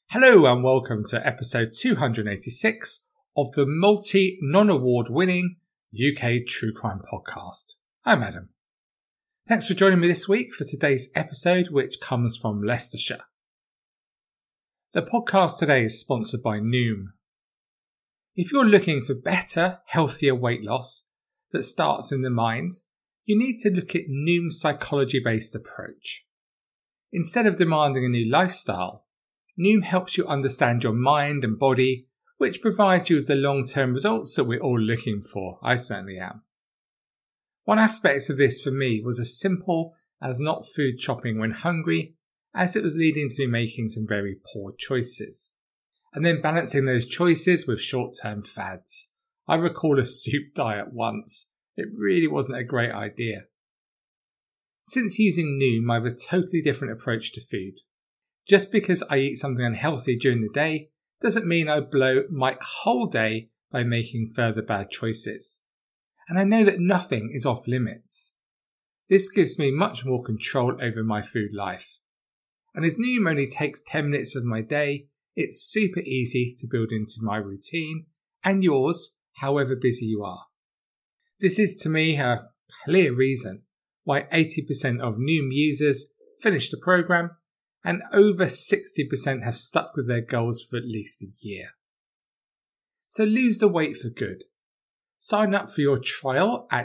Hello and welcome to episode 286 of the non-award winning UK True Crime Podcast. I'm Adam. Thanks for joining me this week for today's episode, which comes from Leicestershire. The podcast today is sponsored by Noom. If you're looking for better, healthier weight loss that starts in the mind, you need to look at Noom's psychology-based approach. Instead of demanding a new lifestyle, Noom helps you understand your mind and body, which provides you with the long-term results that we're all looking for. I certainly am. One aspect of this for me was as simple as not food shopping when hungry, as it was leading to me making some very poor choices. And then balancing those choices with short-term fads. I recall a soup diet once. It really wasn't a great idea. Since using Noom, I have a totally different approach to food. Just because I eat something unhealthy during the day doesn't mean I blow my whole day by making further bad choices. And I know that nothing is off limits. This gives me much more control over my food life. And as Noom only takes 10 minutes of my day, it's super easy to build into my routine and yours, however busy you are. This is to me a clear reason why 80% of Noom users finish the program and over 60% have stuck with their goals for at least a year. So lose the weight for good. Sign up for your trial at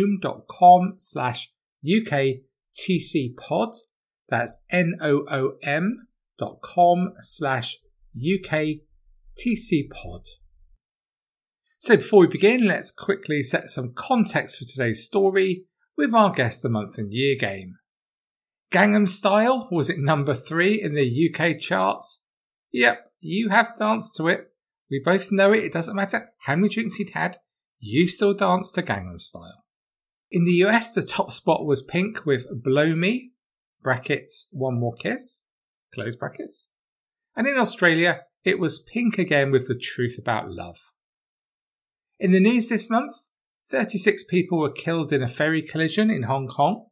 noom.com/UKTCpod. That's noom.com/UKTCpod. So before we begin, let's quickly set some context for today's story with our Guess the Month and Year game. Gangnam Style, was it number 3 in the UK charts? Yep, you have danced to it. We both know it doesn't matter how many drinks you'd had, you still dance to Gangnam Style. In the US, the top spot was Pink with Blow Me, brackets, One More Kiss, close brackets. And in Australia, it was Pink again with The Truth About Love. In the news this month, 36 people were killed in a ferry collision in Hong Kong.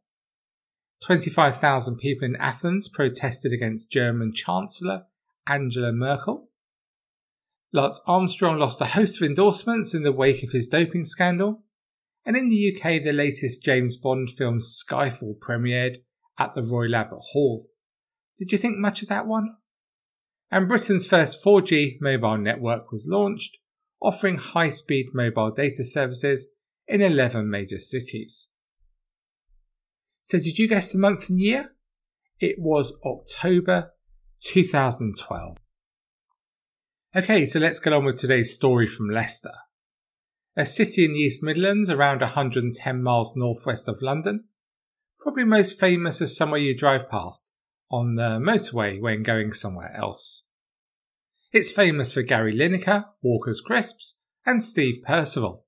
25,000 people in Athens protested against German Chancellor Angela Merkel. Lance Armstrong lost a host of endorsements in the wake of his doping scandal. And in the UK, the latest James Bond film Skyfall premiered at the Royal Albert Hall. Did you think much of that one? And Britain's first 4G mobile network was launched, offering high-speed mobile data services in 11 major cities. So did you guess the month and year? It was October 2012. Okay, so let's get on with today's story from Leicester. A city in the East Midlands around 110 miles northwest of London. Probably most famous as somewhere you drive past on the motorway when going somewhere else. It's famous for Gary Lineker, Walker's Crisps, and Steve Percival.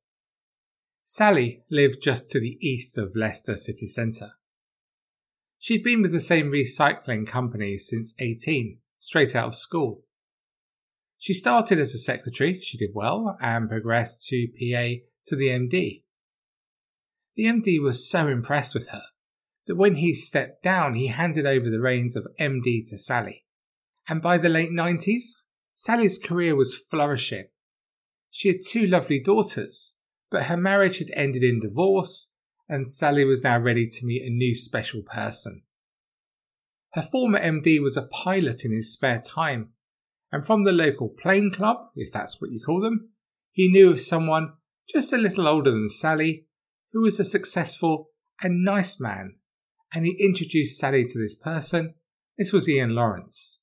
Sally lived just to the east of Leicester city centre. She'd been with the same recycling company since 18, straight out of school. She started as a secretary, she did well, and progressed to PA to the MD. The MD was so impressed with her that when he stepped down, he handed over the reins of MD to Sally. And by the late 90s, Sally's career was flourishing. She had 2 lovely daughters, but her marriage had ended in divorce, and Sally was now ready to meet a new special person. Her former MD was a pilot in his spare time, and from the local plane club, if that's what you call them, he knew of someone just a little older than Sally, who was a successful and nice man, and he introduced Sally to this person. This was Ian Lawrence.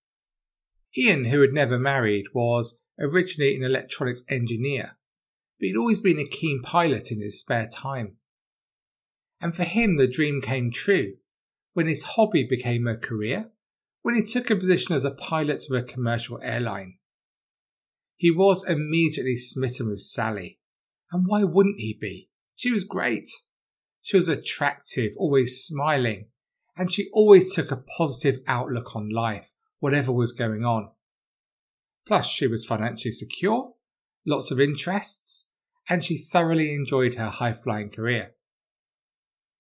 Ian, who had never married, was originally an electronics engineer, but he'd always been a keen pilot in his spare time. And for him, the dream came true when his hobby became a career, when he took a position as a pilot of a commercial airline. He was immediately smitten with Sally. And why wouldn't he be? She was great. She was attractive, always smiling, and she always took a positive outlook on life, whatever was going on. Plus, she was financially secure, lots of interests, and she thoroughly enjoyed her high-flying career.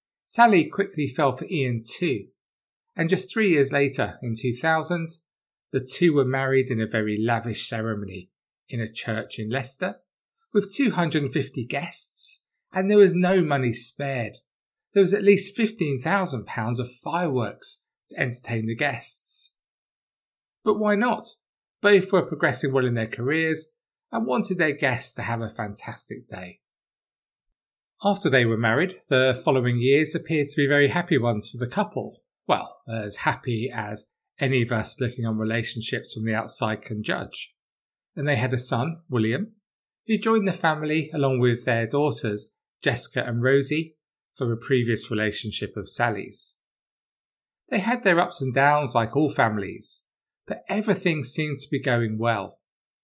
Sally quickly fell for Ian too, and just 3 years later, in 2000, The two were married in a very lavish ceremony in a church in Leicester, with 250 guests, and there was no money spared. There was at least £15,000 of fireworks to entertain the guests. But why not? Both were progressing well in their careers and wanted their guests to have a fantastic day. After they were married, the following years appeared to be very happy ones for the couple. Well, as happy as any of us looking on relationships from the outside can judge. And they had a son, William, who joined the family along with their daughters, Jessica and Rosie, from a previous relationship of Sally's. They had their ups and downs like all families, but everything seemed to be going well.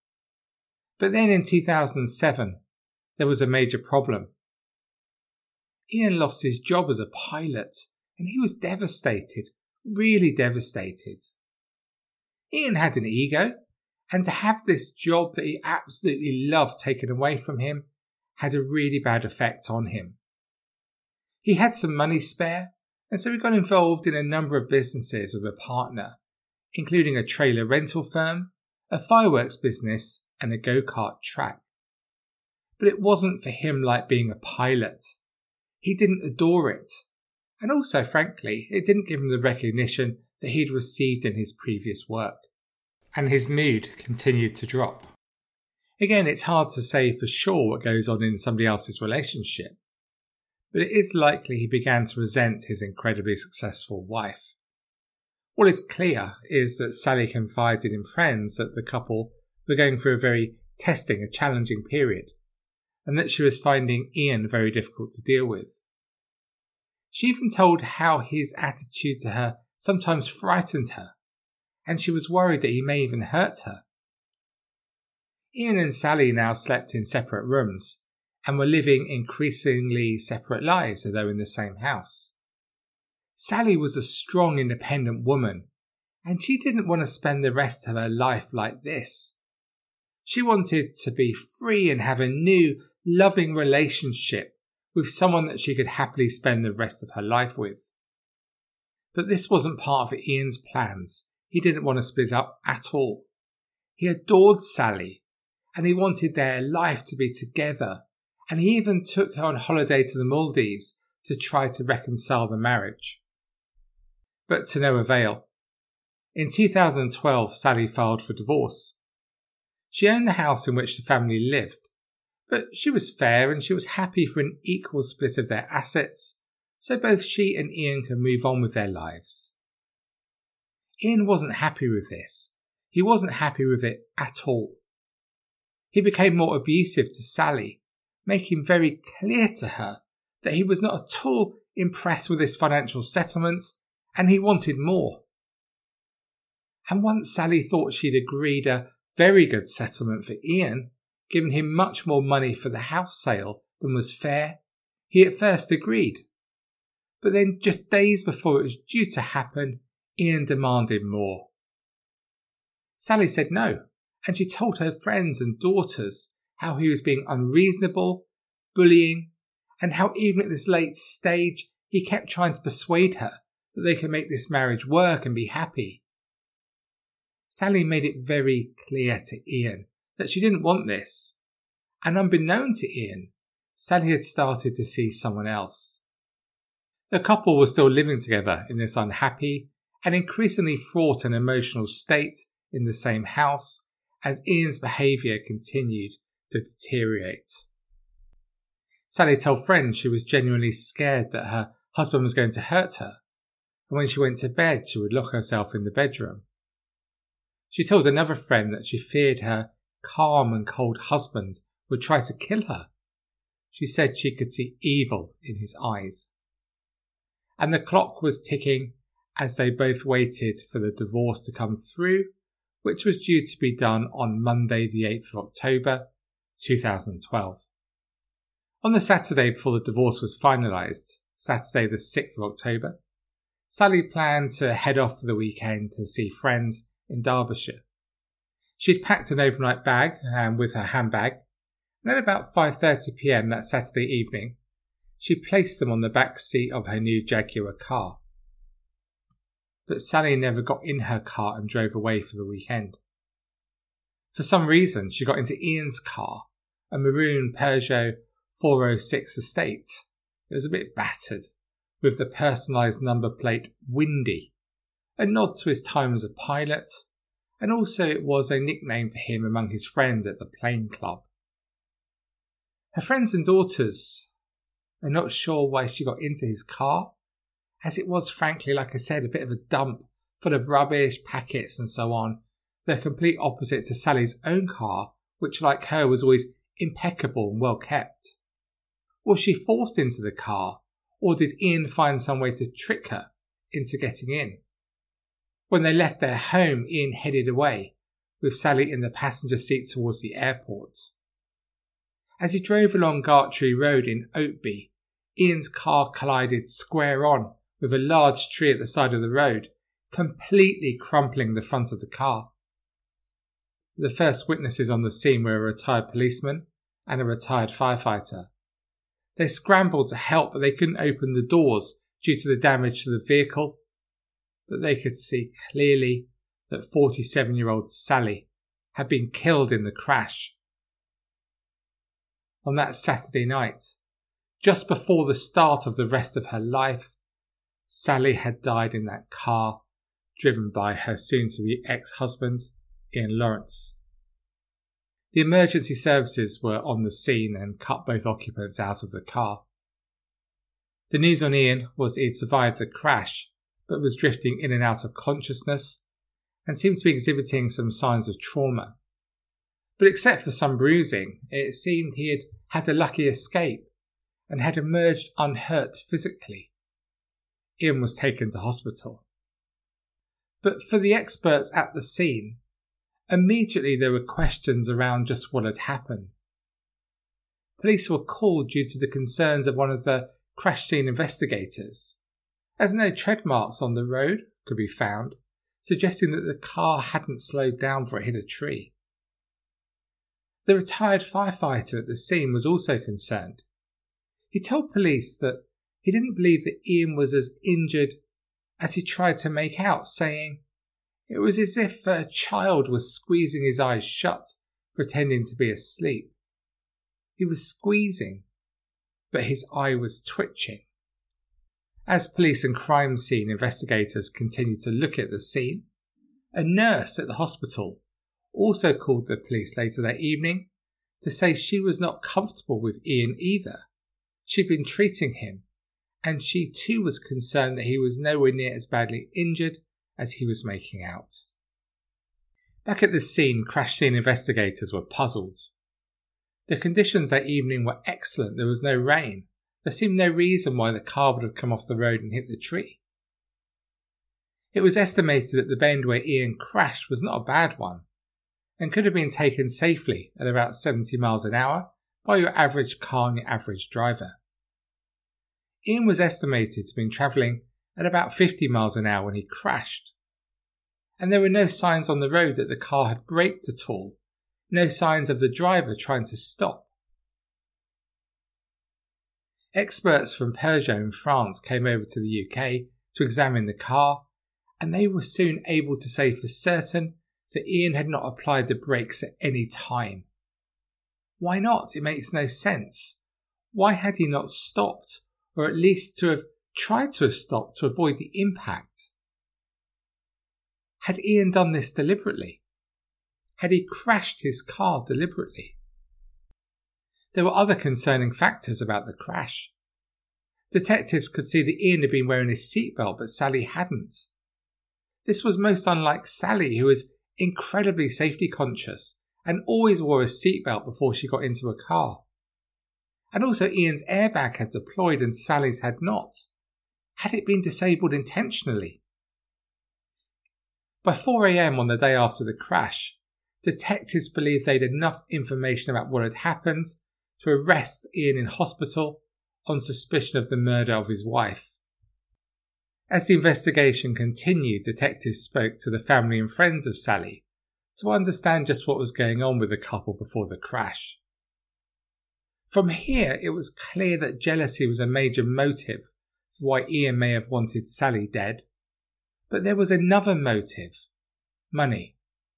But then in 2007, there was a major problem. Ian lost his job as a pilot, and he was devastated, really devastated. Ian had an ego, and to have this job that he absolutely loved taken away from him had a really bad effect on him. He had some money spare, and so he got involved in a number of businesses with a partner, including a trailer rental firm, a fireworks business, and a go-kart track. But it wasn't for him like being a pilot. He didn't adore it. And also, frankly, it didn't give him the recognition that he'd received in his previous work. And his mood continued to drop. Again, it's hard to say for sure what goes on in somebody else's relationship, but it is likely he began to resent his incredibly successful wife. What is clear is that Sally confided in friends that the couple were going through a challenging period, and that she was finding Ian very difficult to deal with. She even told how his attitude to her sometimes frightened her, and she was worried that he may even hurt her. Ian and Sally now slept in separate rooms, and were living increasingly separate lives, although in the same house. Sally was a strong, independent woman, and she didn't want to spend the rest of her life like this. She wanted to be free and have a new, loving relationship with someone that she could happily spend the rest of her life with. But this wasn't part of Ian's plans. He didn't want to split up at all. He adored Sally, and he wanted their life to be together, and he even took her on holiday to the Maldives to try to reconcile the marriage. But to no avail. In 2012, Sally filed for divorce. She owned the house in which the family lived, but she was fair and she was happy for an equal split of their assets, so both she and Ian could move on with their lives. Ian wasn't happy with this. He wasn't happy with it at all. He became more abusive to Sally, making very clear to her that he was not at all impressed with this financial settlement and he wanted more. And once Sally thought she'd agreed a very good settlement for Ian, giving him much more money for the house sale than was fair, he at first agreed. But then just days before it was due to happen, Ian demanded more. Sally said no, and she told her friends and daughters how he was being unreasonable, bullying, and how even at this late stage he kept trying to persuade her that they could make this marriage work and be happy. Sally made it very clear to Ian that she didn't want this, and unbeknown to Ian, Sally had started to see someone else. The couple was still living together in this unhappy and increasingly fraught and emotional state in the same house as Ian's behaviour continued to deteriorate. Sally told friends she was genuinely scared that her husband was going to hurt her, and when she went to bed she would lock herself in the bedroom. She told another friend that she feared her calm and cold husband would try to kill her. She said she could see evil in his eyes. And the clock was ticking as they both waited for the divorce to come through, which was due to be done on Monday the 8th of October 2012. On the Saturday before the divorce was finalised, Saturday the 6th of October, Sally planned to head off for the weekend to see friends in Derbyshire. She'd packed an overnight bag with her handbag, and at about 5:30 p.m. that Saturday evening, she placed them on the back seat of her new Jaguar car. but Sally never got in her car and drove away for the weekend. For some reason, she got into Ian's car, a maroon Peugeot 406 Estate. It was a bit battered, with the personalised number plate Windy, a nod to his time as a pilot, and also it was a nickname for him among his friends at the plane club. Her friends and daughters are not sure why she got into his car, as it was frankly, like I said, a bit of a dump full of rubbish, packets and so on, the complete opposite to Sally's own car, which like her was always impeccable and well kept. Was she forced into the car, or did Ian find some way to trick her into getting in? When they left their home, Ian headed away, with Sally in the passenger seat towards the airport. As he drove along Gartree Road in Oatby, Ian's car collided square on with a large tree at the side of the road, completely crumpling the front of the car. The first witnesses on the scene were a retired policeman and a retired firefighter. They scrambled to help, but they couldn't open the doors due to the damage to the vehicle. But they could see clearly that 47-year-old Sally had been killed in the crash. On that Saturday night, just before the start of the rest of her life, Sally had died in that car, driven by her soon-to-be ex-husband, Ian Lawrence. The emergency services were on the scene and cut both occupants out of the car. The news on Ian was he'd survived the crash, but was drifting in and out of consciousness and seemed to be exhibiting some signs of trauma. But except for some bruising, it seemed he had had a lucky escape and had emerged unhurt physically. Ian was taken to hospital. But for the experts at the scene, immediately there were questions around just what had happened. Police were called due to the concerns of one of the crash scene investigators, as no tread marks on the road could be found, suggesting that the car hadn't slowed down for it hit a tree. The retired firefighter at the scene was also concerned. He told police that he didn't believe that Ian was as injured as he tried to make out, saying it was as if a child was squeezing his eyes shut, pretending to be asleep. He was squeezing, but his eye was twitching. As police and crime scene investigators continued to look at the scene, a nurse at the hospital also called the police later that evening to say she was not comfortable with Ian either. She'd been treating him, and she too was concerned that he was nowhere near as badly injured as he was making out. Back at the scene, crash scene investigators were puzzled. The conditions that evening were excellent. There was no rain. There seemed no reason why the car would have come off the road and hit the tree. It was estimated that the bend where Ian crashed was not a bad one, and could have been taken safely at about 70 miles an hour by your average car and your average driver. Ian was estimated to have been travelling at about 50 miles an hour when he crashed, and there were no signs on the road that the car had braked at all, no signs of the driver trying to stop. Experts from Peugeot in France came over to the UK to examine the car, and they were soon able to say for certain that Ian had not applied the brakes at any time. Why not? It makes no sense. Why had he not stopped, or at least to have tried to have stopped to avoid the impact? Had Ian done this deliberately? Had he crashed his car deliberately? There were other concerning factors about the crash. Detectives could see that Ian had been wearing his seatbelt, but Sally hadn't. This was most unlike Sally, who was incredibly safety conscious and always wore a seatbelt before she got into a car. And also Ian's airbag had deployed and Sally's had not. Had it been disabled intentionally? By 4 a.m. on the day after the crash, detectives believed they had enough information about what had happened to arrest Ian in hospital on suspicion of the murder of his wife. As the investigation continued, detectives spoke to the family and friends of Sally to understand just what was going on with the couple before the crash. From here, it was clear that jealousy was a major motive for why Ian may have wanted Sally dead, But there was another motive: money.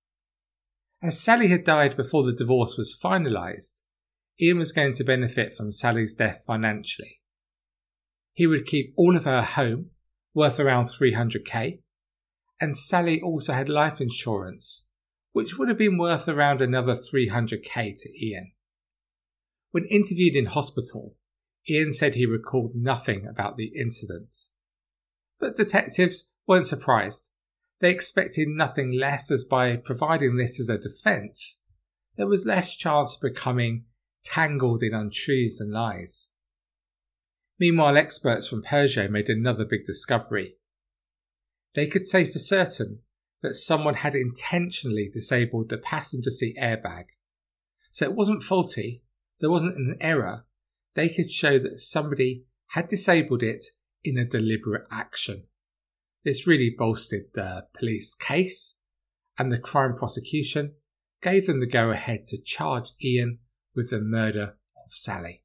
As Sally had died before the divorce was finalised, Ian was going to benefit from Sally's death financially. He would keep all of her home, worth around $300,000, and Sally also had life insurance, which would have been worth around another $300,000 to Ian. When interviewed in hospital, Ian said he recalled nothing about the incident. But detectives weren't surprised. They expected nothing less, as by providing this as a defence, there was less chance of becoming tangled in untruths and lies. Meanwhile, experts from Peugeot made another big discovery. They could say for certain that someone had intentionally disabled the passenger seat airbag. So it wasn't faulty, there wasn't an error. They could show that somebody had disabled it in a deliberate action. This really bolstered the police case, and the crime prosecution gave them the go-ahead to charge Ian with the murder of Sally.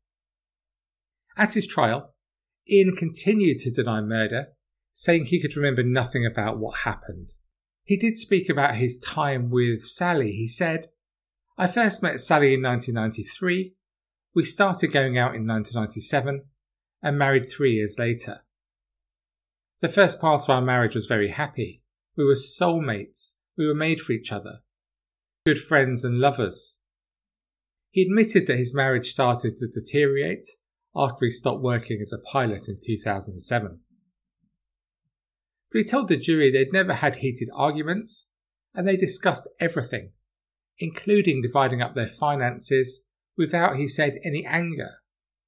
At his trial, Ian continued to deny murder, saying he could remember nothing about what happened. He did speak about his time with Sally. He said, "I first met Sally in 1993, we started going out in 1997, and married 3 years later. The first part of our marriage was very happy. We were soulmates. We were made for each other. Good friends and lovers." He admitted that his marriage started to deteriorate after he stopped working as a pilot in 2007. But he told the jury they'd never had heated arguments, and they discussed everything, including dividing up their finances without, he said, any anger.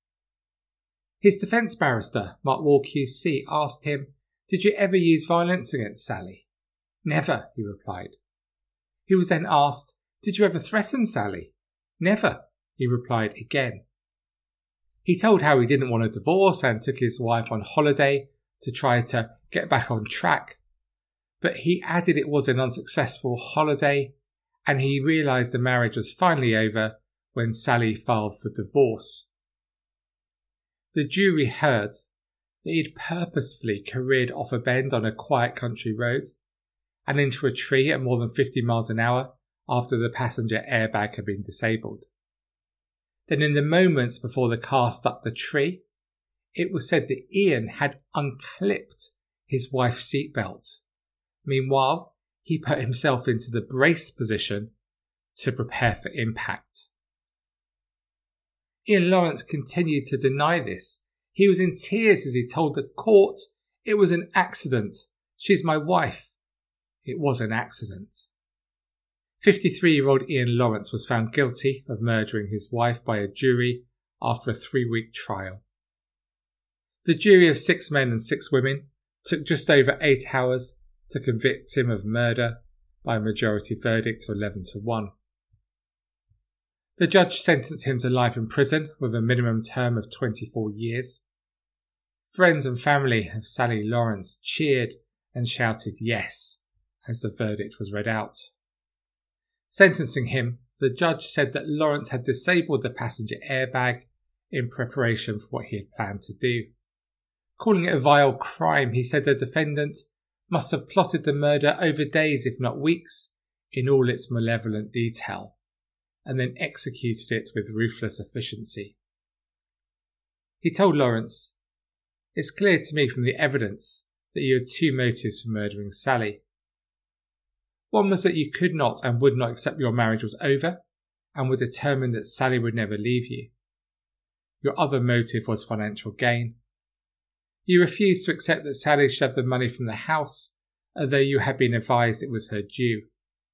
His defence barrister, Mark Wall QC, asked him, "Did you ever use violence against Sally?" "Never," he replied. He was then asked, "Did you ever threaten Sally?" "Never," he replied again. He told how he didn't want a divorce and took his wife on holiday to try to get back on track. But he added it was an unsuccessful holiday, and he realised the marriage was finally over when Sally filed for divorce. The jury heard that he'd purposefully careered off a bend on a quiet country road and into a tree at more than 50 miles an hour after the passenger airbag had been disabled. Then in the moments before the car struck the tree, it was said that Ian had unclipped his wife's seatbelt. Meanwhile, he put himself into the brace position to prepare for impact. Ian Lawrence continued to deny this. He was in tears as he told the court, "It was an accident. She's my wife." It was an accident. 53-year-old Ian Lawrence was found guilty of murdering his wife by a jury after a 3-week trial. The jury of 6 men and 6 women took just over 8 hours to convict him of murder by a majority verdict of 11-1. The judge sentenced him to life in prison with a minimum term of 24 years. Friends and family of Sally Lawrence cheered and shouted yes as the verdict was read out. Sentencing him, the judge said that Lawrence had disabled the passenger airbag in preparation for what he had planned to do. Calling it a vile crime, he said the defendant must have plotted the murder over days, if not weeks, in all its malevolent detail, and then executed it with ruthless efficiency. He told Lawrence, "It's clear to me from the evidence that you had 2 motives for murdering Sally. One was that you could not and would not accept your marriage was over and were determined that Sally would never leave you. Your other motive was financial gain. You refused to accept that Sally should have the money from the house, although you had been advised it was her due.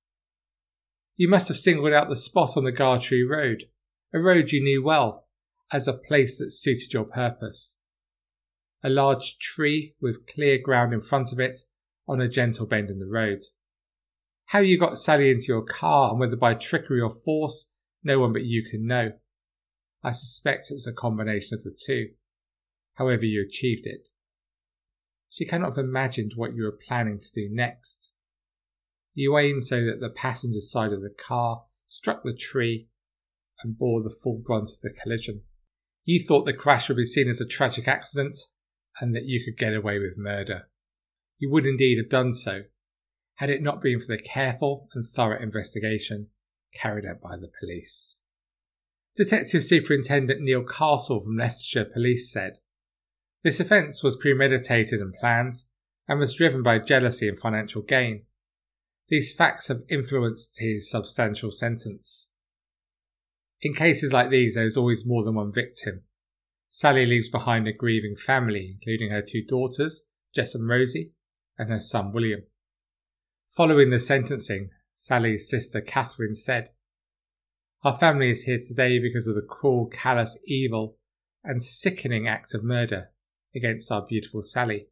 You must have singled out the spot on the Gartree Road, a road you knew well, as a place that suited your purpose. A large tree with clear ground in front of it on a gentle bend in the road. How you got Sally into your car and whether by trickery or force, no one but you can know. I suspect it was a combination of the two. However you achieved it. She cannot have imagined what you were planning to do next. You aimed so that the passenger side of the car struck the tree and bore the full brunt of the collision. You thought the crash would be seen as a tragic accident and that you could get away with murder. He would indeed have done so had it not been for the careful and thorough investigation carried out by the police. Detective Superintendent Neil Castle from Leicestershire Police said, "This offence was premeditated and planned and was driven by jealousy and financial gain. These facts have influenced his substantial sentence. In cases like these, there is always more than one victim. Sally leaves behind a grieving family, including her 2 daughters, Jess and Rosie, and her son William." Following the sentencing, Sally's sister Catherine said, "Our family is here today because of the cruel, callous, evil and sickening act of murder against our beautiful Sally.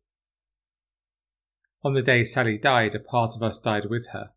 On the day Sally died, a part of us died with her.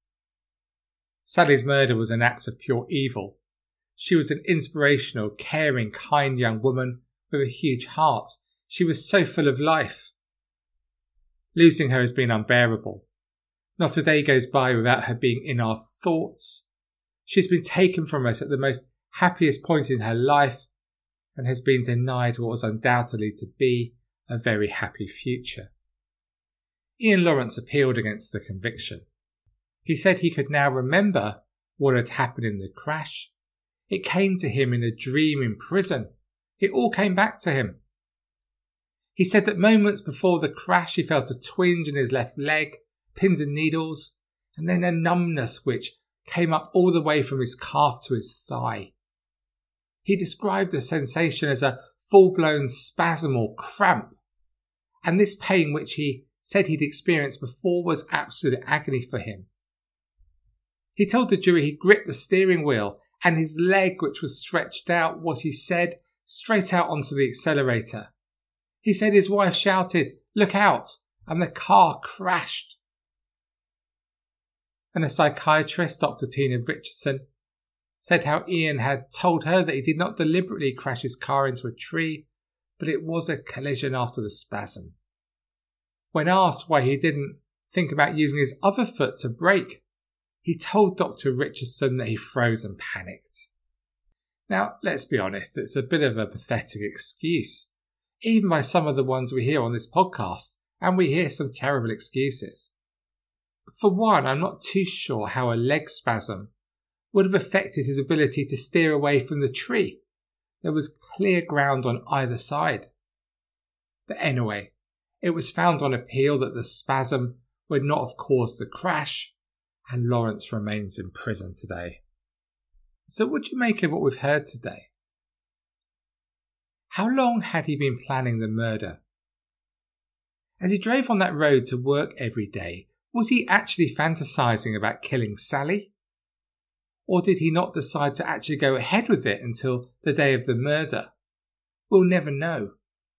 Sally's murder was an act of pure evil. She was an inspirational, caring, kind young woman with a huge heart. She was so full of life. Losing her has been unbearable. Not a day goes by without her being in our thoughts. She's been taken from us at the most happiest point in her life and has been denied what was undoubtedly to be a very happy future." Ian Lawrence appealed against the conviction. He said he could now remember what had happened in the crash. It came to him in a dream in prison. It all came back to him. He said that moments before the crash he felt a twinge in his left leg, pins and needles, and then a numbness which came up all the way from his calf to his thigh. He described the sensation as a full-blown spasm or cramp, and this pain, which he said he'd experienced before, was absolute agony for him. He told the jury he gripped the steering wheel and his leg, which was stretched out, was, he said, straight out onto the accelerator. He said his wife shouted, "Look out!" and the car crashed. And a psychiatrist, Dr. Tina Richardson, said how Ian had told her that he did not deliberately crash his car into a tree, but it was a collision after the spasm. When asked why he didn't think about using his other foot to brake, he told Dr. Richardson that he froze and panicked. Now, let's be honest, it's a bit of a pathetic excuse, even by some of the ones we hear on this podcast, and we hear some terrible excuses. For one, I'm not too sure how a leg spasm would have affected his ability to steer away from the tree. There was clear ground on either side. But anyway, it was found on appeal that the spasm would not have caused the crash, and Lawrence remains in prison today. So what do you make of what we've heard today? How long had he been planning the murder? As he drove on that road to work every day, was he actually fantasizing about killing Sally? Or did he not decide to actually go ahead with it until the day of the murder? We'll never know.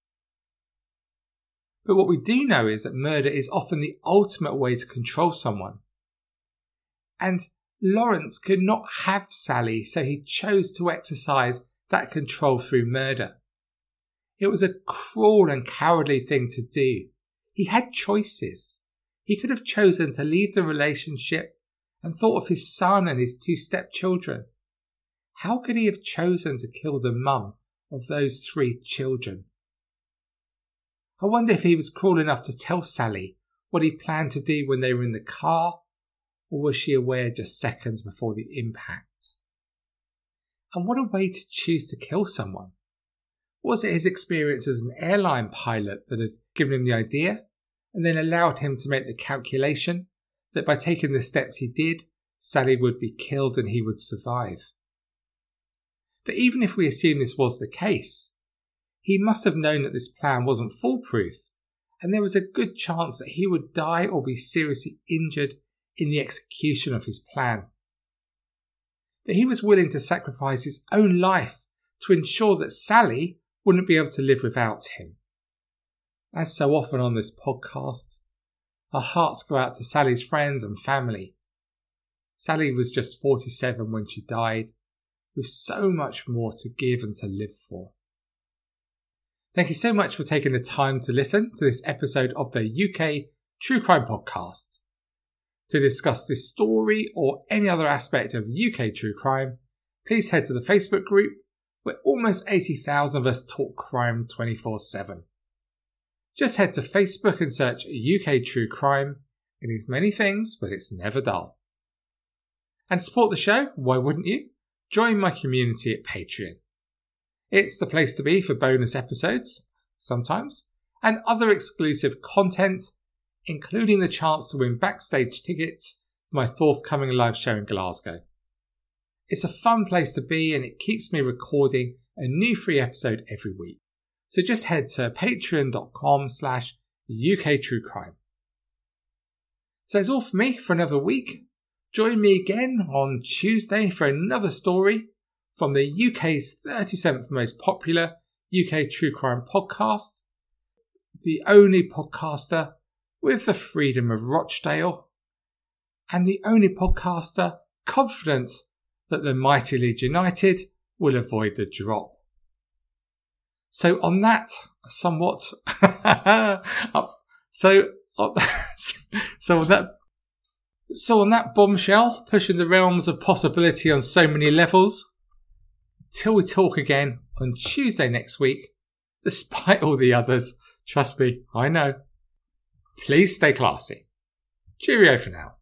But what we do know is that murder is often the ultimate way to control someone. And Lawrence could not have Sally, so he chose to exercise that control through murder. It was a cruel and cowardly thing to do. He had choices. He could have chosen to leave the relationship and thought of his son and his 2 stepchildren. How could he have chosen to kill the mum of those 3 children? I wonder if he was cruel enough to tell Sally what he planned to do when they were in the car, or was she aware just seconds before the impact? And what a way to choose to kill someone. Was it his experience as an airline pilot that had given him the idea and then allowed him to make the calculation that by taking the steps he did, Sally would be killed and he would survive? But even if we assume this was the case, he must have known that this plan wasn't foolproof, and there was a good chance that he would die or be seriously injured in the execution of his plan. But he was willing to sacrifice his own life to ensure that Sally wouldn't be able to live without him. As so often on this podcast, our hearts go out to Sally's friends and family. Sally was just 47 when she died, with so much more to give and to live for. Thank you so much for taking the time to listen to this episode of the UK True Crime Podcast. To discuss this story or any other aspect of UK true crime, please head to the Facebook group where almost 80,000 of us talk crime 24/7. Just head to Facebook and search UK True Crime. It is many things, but it's never dull. And support the show, why wouldn't you? Join my community at Patreon. It's the place to be for bonus episodes, sometimes, and other exclusive content, including the chance to win backstage tickets for my forthcoming live show in Glasgow. It's a fun place to be and it keeps me recording a new free episode every week. So just head to patreon.com/UKTrueCrime. So that's all for me for another week. Join me again on Tuesday for another story from the UK's 37th most popular UK True Crime podcast, the only podcaster with the freedom of Rochdale, and the only podcaster confident that the mighty Leeds United will avoid the drop. So on that somewhat, so on that bombshell, pushing the realms of possibility on so many levels, till we talk again on Tuesday next week, despite all the others, trust me, I know. Please stay classy. Cheerio for now.